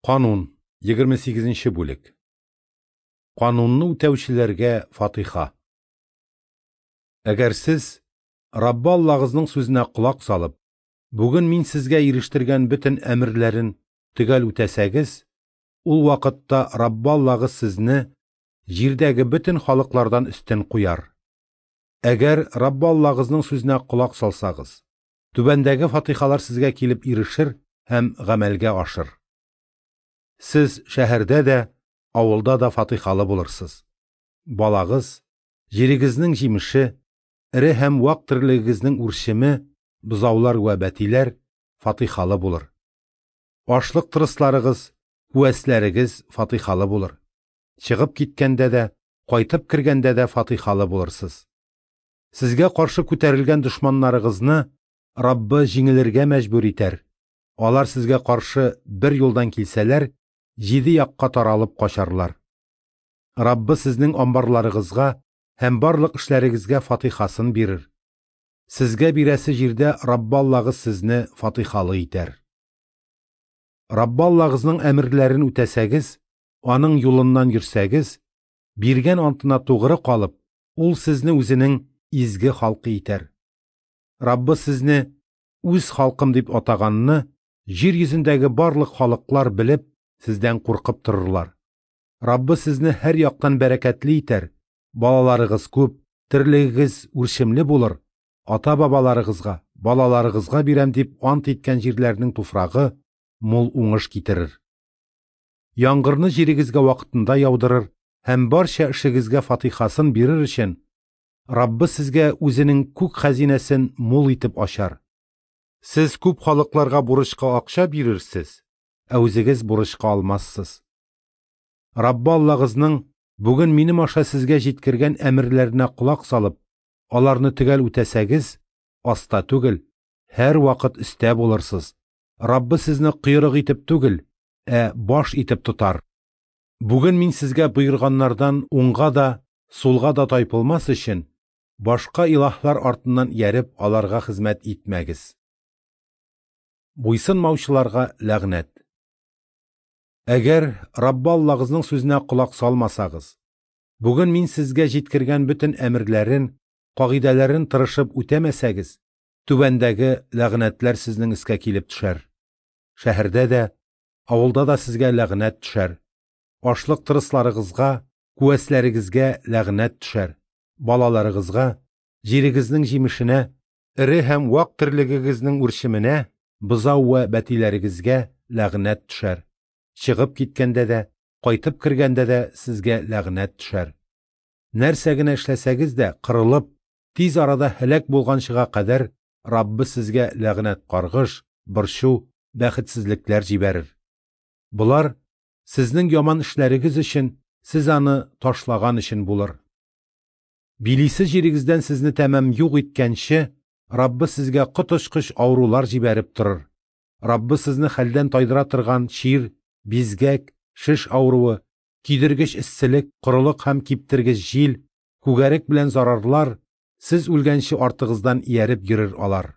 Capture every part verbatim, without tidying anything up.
Канун егерме сигезенче бүлек. Канунны үтәүчеләргә Фатиха. Әгәр сез Раббы Аллагызның сүзенә колак салып, бүген мин сезгә ирештергән бөтен әмерләрен төгәл үтәсәгез, ул вакытта Раббы Аллагыз сезне җирдәге бөтен халыклардан өстен куяр. Әгәр Раббы Аллагызның сүзенә колак салсагыз, түбәндәге фатихалар сезгә килеп ирешер һәм гамәлгә ашыр. Сез шәһәрдә дә, авылда да фатихалы булырсыз. Балагыз, җирегезнең җимеше, эре һәм вак тирлегегезнең үрчеме, бозаулар вә бәтиләр фатихалы булыр. Ашлык тырысларыгыз, күәсләрегез фатихалы булыр. Чыгып киткәндә дә, кайтып кергәндә дә фатихалы булырсыз. Сезгә каршы күтәрелгән дошманнарыгызны Раббы җиңелергә мәҗбүр итәр. Алар сезгә каршы бер юлдан килсәләр, җиде якка таралып качарлар. Раббы сезнең амбарларыгызга һәм барлык эшләрегезгә фатихасын бирер. Сезгә бирәсе җирдә Раббы Аллагыз сезне фатихалы итәр. Раббы Аллагызның әмерләрен үтәсәгез, аның юлыннан йөрсәгез, биргән антына тугры калып, ул сезне үзенең изге халкы итәр. Раббы сезне үз халкым дип атаганны җир йөзендәге барлык халыклар белеп, сездән куркып торырлар. Раббы сезне һәр яктан бәрәкәтле итәр. Балаларыгыз күп, тирлегегез үрчемле булыр. Ата-бабаларыгызга, балаларыгызга бирәм дип ант иткән җирләрнең туфрагы мул уңыш китерер. Яңгырны җирегезгә вакытында яудырыр һәм барча эшегезгә фатихасын бирер өчен Раббы сезгә үзенең күк хәзинәсен мул итеп ачар. Сез күп халыкларга бурычка акча бирерсез, ә үзегез бурычка алмассыз. Раббы Аллагызның бүген минем аша сезгә җиткергән әмерләренә кулак салып, аларны төгәл үтәсәгез, аста түгел, һәр вакыт өстә булырсыз. Раббы сезне кыйрык итеп түгел, ә баш итеп тотар. Бүген мин сезгә боерганнардан уңга да, сулга да тайпылмас өчен, башка илаһлар артыннан ияреп аларга хезмәт итмәгез. Буйсынмаучыларга ләгънәт. Әгәр Раббы Аллагызның сүзенә колак салмасагыз, бүген мин сезгә җиткергән бөтен әмерләрен, кагыйдәләрен тырышып үтәмәсәгез, түбәндәге ләгънәтләр сезнең искә килеп төшәр. Шәһәрдә дә, авылда да сезгә ләгънәт төшәр. Ашлык тырысларыгызга, күәсләрегезгә ләгънәт төшәр. Балаларыгызга, җирегезнең җимешенә, эре һәм вак тирлегегезнең үрчеменә, бозау вә бәтиләрегезгә ләгънәт төшәр. Чыгып киткәндә дә, кайтып кергәндә дә сезгә ләгънәт төшәр. Нәрсә генә эшләсәгез дә, кырылып, тиз арада һәлак булганчыга кадәр Раббы сезгә ләгънәт каргыш, борчу, бәхетсезлекләр җибәрер. Булар сезнең яман эшләрегез өчен, сез аны ташлаган өчен булыр. Билисе җирегездән сезне тәмам юк иткәнче, Раббы сезгә коточкыч авырулар җибәреп торыр. Раббы сезне хәлдән тайдыра торган чир, бизгәк, шиш авыруы, кидергеч эсселек, корылык һәм киптергеч җил, күгәрек белән зарарлар, сез үлгәнче артыгыздан ияреп йөрер алар.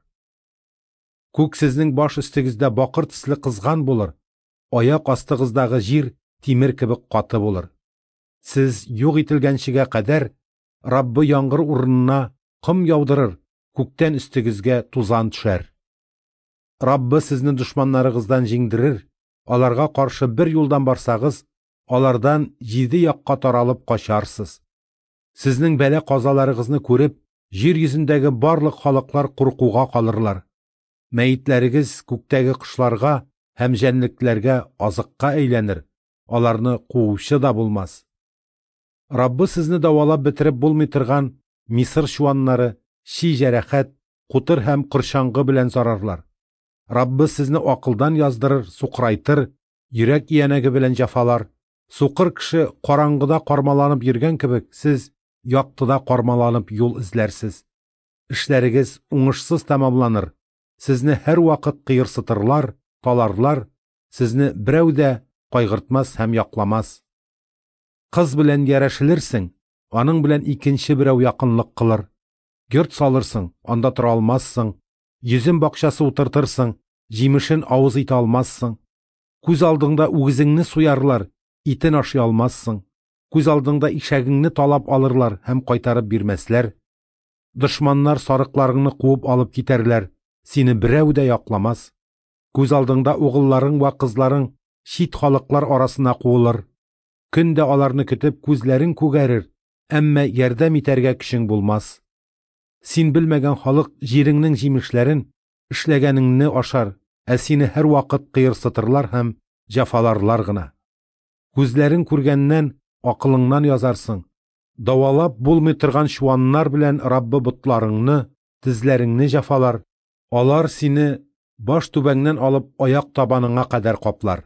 Күк сезнең баш өстегездә бакыр төсле кызган булыр, аяк астыгыздагы җир тимер кебек каты булыр. Сез юк ителгәнчегә кадәр Раббы яңгыр урынына ком яудырыр, күктән өстегезгә тузан төшәр. Раббы сезне дошманнарыгыздан җиңдерер, аларга каршы бер юлдан барсагыз, алардан җиде якка таралып качарсыз. Сезнең бәла казаларыгызны күреп, җир йөзендәге барлык халыклар куркуга калырлар. Мәйетләрегез күктәге кошларга һәм җәнлекләргә азыкка әйләнер, аларны куучы да булмас. Раббы сезне давалап бетереп булмый торган Мисыр чуаннары, чи җәрәхәт, кутыр һәм кырчаңгы белән зарарлар. Раббы сезне акылдан яздырыр, сукрайтыр, йөрәк иянәге белән җафалар. Сукыр кеше караңгыда кармаланып йөргән кебек, сез яктыда кармаланып юл эзләрсез. Эшләрегез уңышсыз тәмамланыр. Сезне һәр вакыт кыерсытырлар, таларлар, сезне берәү дә кайгыртмас һәм якламас. Кыз белән ярәшелерсең, аның белән икенче берәү якынлык кылыр. Гөрт салырсың, анда тора алмассың. Йөзен бакчасы утыртырсың, җимешен авыз итә алмассың. Күз алдыңда үгезеңне суярлар, итен ашый алмассың. Күз алдыңда ишәгеңне талап алырлар һәм кайтарып бирмәсләр. Дошманнар сарыкларыңны куып алып китәрләр, сине берәү дә якламас. Күз алдыңда угылларың ва кызларың чит халыклар арасына куылыр. Көн дә аларны көтеп күзләрең күгәрер, әмма ярдәм итәргә көчең булмас. Син белмәгән халык җиреңнең җимешләрен, эшләгәнеңне ашар, ә сине һәр вакыт кыерсытырлар һәм җәфаларлар гына. Күзләрең күргәннән акылыңнан язарсың. Давалап булмый торган чуаннар белән Раббы ботларыңны, тезләреңне җәфалар. Алар сине баш түбәңнән алып аяк табаныңа кадәр каплар.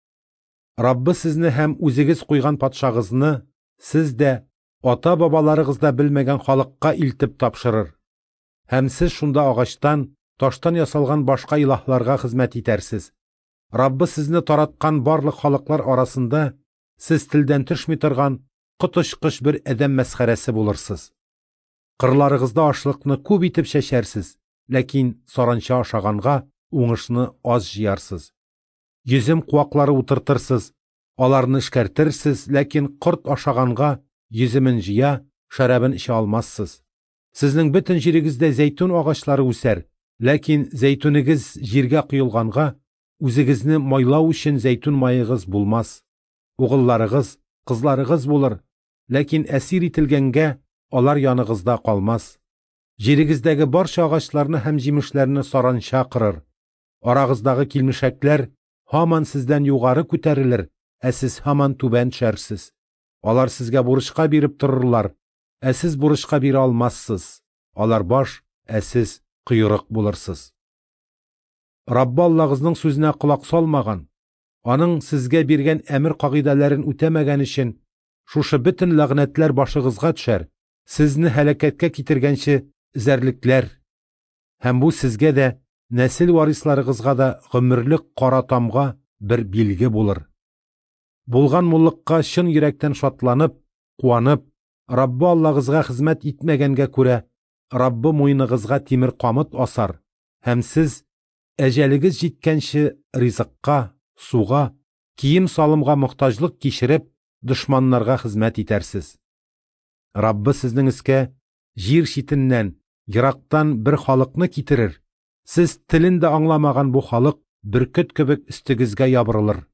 Раббы сезне һәм үзегез куйган патшагызны сез дә, ата-бабаларыгыз да белмәгән халыкка илтеп тапшырыр. Һәм сез шунда агачтан, таштан ясалган башка илаһларга хезмәт итәрсез. Раббы сезне тараткан барлык халыклар арасында сез телдән төшми торган коточкыч бер адәм мәсхәрәсе булырсыз. Кырларыгызда ашлыкны күп итеп чәчәрсез, ләкин саранча ашаганга уңышны аз җыярсыз. Йөзем куаклары утыртырсыз, аларны эшкәртерсез, ләкин корт ашаганга йөземен җыя, шәрабын эчә алмассыз. Сезнең бөтен җирегездә зәйтүн агачлары үсәр, ләкин зәйтүнегез җиргә куелганга, үзегезне майлау өчен зәйтүн маегыз булмас. Угылларыгыз, кызларыгыз булыр, ләкин әсир ителгәнгә алар яныгызда калмас. Җирегездәге барча агачларны һәм җимешләрне саранча кырыр. Арагыздагы килмешәкләр һаман сездән югары күтәрелер, ә сез һаман түбән төшәрсез. Алар сезгә бурычка биреп торырлар, ә сез бурычка бирә алмассыз. Алар баш, ә сез койрык булырсыз. Раббы Аллагызның сүзенә кулак салмаган, аның сезгә биргән әмер кагыйдәләрен үтәмәгән өчен шушы бөтен ләгънәтләр башыгызга төшәр, сезне һәлакәткә китергәнче зәрлекләр. Һәм бу сезгә дә, нәсел варисларыгызга да гомерлек кара тамга бер билге булыр. Булган муллыкка чын йөрәктән шатланып, куанып, Раббы Аллагызга хезмәт итмәгәнгә күрә, Раббы муйныгызга тимер камыт асар, һәм сез әҗәлегез җиткәнче ризыкка, суга, кием салымга мохтаҗлык кичереп, дошманнарга хезмәт итәрсез. Раббы сезнең искә җир читеннән, ерактан бер халыкны китерер. Сез телен дә аңламаган бу халык бөркет кебек өстегезгә ябырылыр.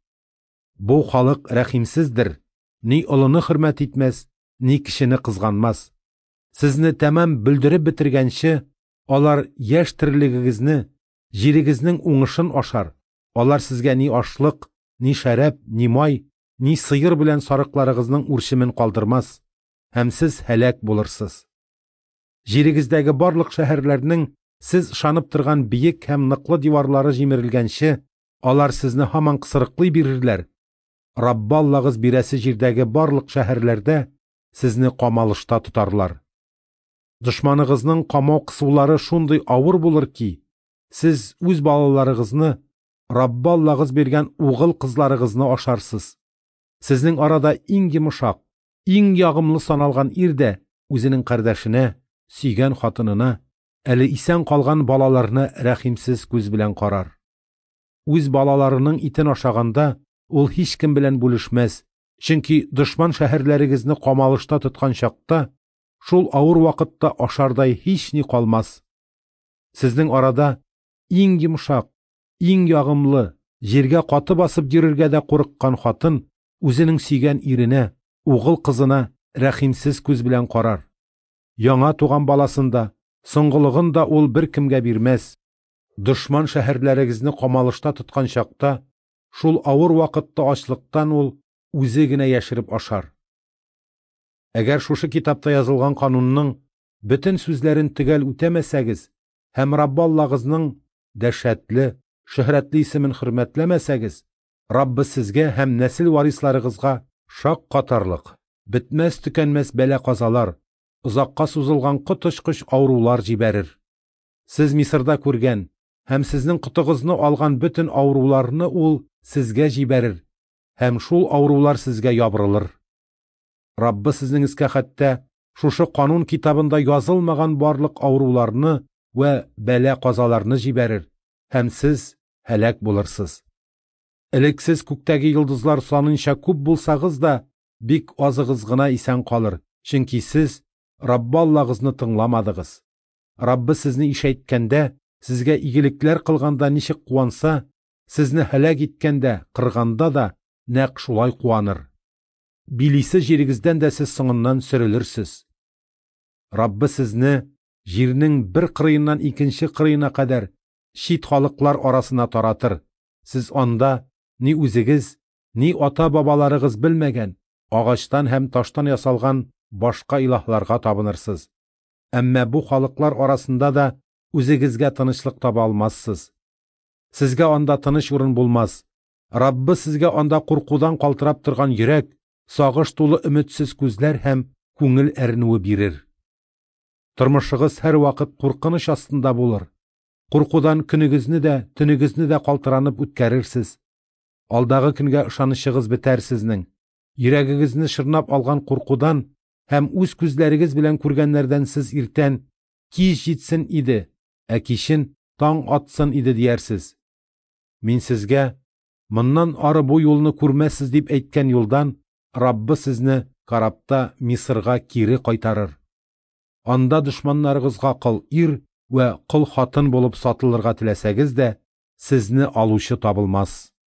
Бу халык рәхимсездер, ни олыны хөрмәт итмәс, ни кешене кызганмас. Сезне тәмам бүлдереп бетергәнче, алар яшь тирлегегезне, җирегезнең уңышын ашар. Алар сезгә ни ашлык, ни шәраб, ни май, ни сыйыр белән сарыкларыгызның үрчемен калдырмас, һәм сез һәлак булырсыз. Җирегездәге барлык шәһәрләрнең сез ышанып торган биек һәм ныклы диварлары җимерелгәнче, алар сезне һаман кысрыклый бирерләр. Раббы Аллагыз бирәсе җирдәге барлык шәһәрләрдә сезне камалышта тотарлар. Дошманыгызның камау кысулары шундый авыр булыр ки, сез үз балаларыгызны, Раббы Аллагыз биргән угыл кызларыгызны ашарсыз. Сезнең арада иң йомшак, иң ягымлы саналган ир дә үзенең кардәшенә, сөйгән хатынына, әле исән калган балаларны рәхимсез күз белән карар. Үз балаларының итен ашаганда ул һич кем белән бүлешмәс, чөнки дошман шәһәрләрегезне камалышта тоткан чакта, шул авыр вакытта ашардай һич ни калмас. Сезнең арада иң йомшак, иң ягымлы, җиргә каты басып йөрергә дә курыккан хатын үзенең сөйгән иренә, угыл кызына рәхимсез күз белән карар. Яңа туган баласында, соңгылыгын да ул бер кемгә бирмәс. Дошман шәһәрләрегезне камалышта тоткан чакта, шул авыр вакытта ачлыктан ул үзе генә яшереп ашар. Әгәр шушы китапта язылган канунның бөтен сүзләрен төгәл үтәмәсәгез һәм Раббы Аллагызның дәшәтле, шөһрәтле исемен хөрмәтләмәсәгез, Раббы сезгә һәм нәсел варисларыгызга шак катарлык, бетмәс төкәнмәс бәла-казалар, озакка сузылган коточкыч авырулар җибәрер. Сез Мисырда күргән һәм сезнең котыгызны алган бөтен авыруларны ул сезгә җибәрер, һәм шул авырулар сезгә ябырылыр. Раббы сезнең искә хәтта шушы канун китабында язылмаган барлык авыруларны вә бәла-казаларны җибәрер, һәм сез һәлак булырсыз. Элек сез күктәге йолдызлар санынча күп булсагыз да, бик азыгыз гына исән калыр, чөнки сез Раббы Аллагызны тыңламадыгыз. Раббы сезне ишәйткәндә, сезгә игелекләр кылганда ничек куанса, сезне һәлак иткәндә, кырганда да нәкъ шулай куаныр. Билисе җирегездән дә сез соңыннан сөрелерсез. Раббы сезне җирнең бер кырыеннан икенче кырыена кадәр чит халыклар арасына таратыр. Сез анда ни үзегез, ни ата-бабаларыгыз белмәгән, агачтан һәм таштан ясалган башка илаһларга табынырсыз. Әмма бу халыклар арасында да үзегезгә тынычлык таба алмассыз. Сезгә анда тыныч урын булмас. Раббы сезгә анда куркудан калтырап торган йөрәк, сагыш тулы өметсез күзләр һәм күңел әрнүе бирер. Тормышыгыз һәр вакыт куркыныч астында булыр. Куркудан көнегезне дә, төнегезне дә калтыранып үткәрерсез. Алдагы көнгә ышанычыгыз бетәр сезнең. Йөрәгегезне шырнап алган куркудан һәм үз күзләрегез белән күргәннәрдән сез иртән кич җитсен иде, ә кичен таң атсын иде диярсез. Мин сезгә моннан ары бу юлны күрмәссез дип әйткән юлдан Раббы сезне карапта Мисырга кире кайтарыр. Анда дошманнарыгызга кыл ир вә кыл хатын булып сатылырга теләсәгез дә, сезне алучы табылмас.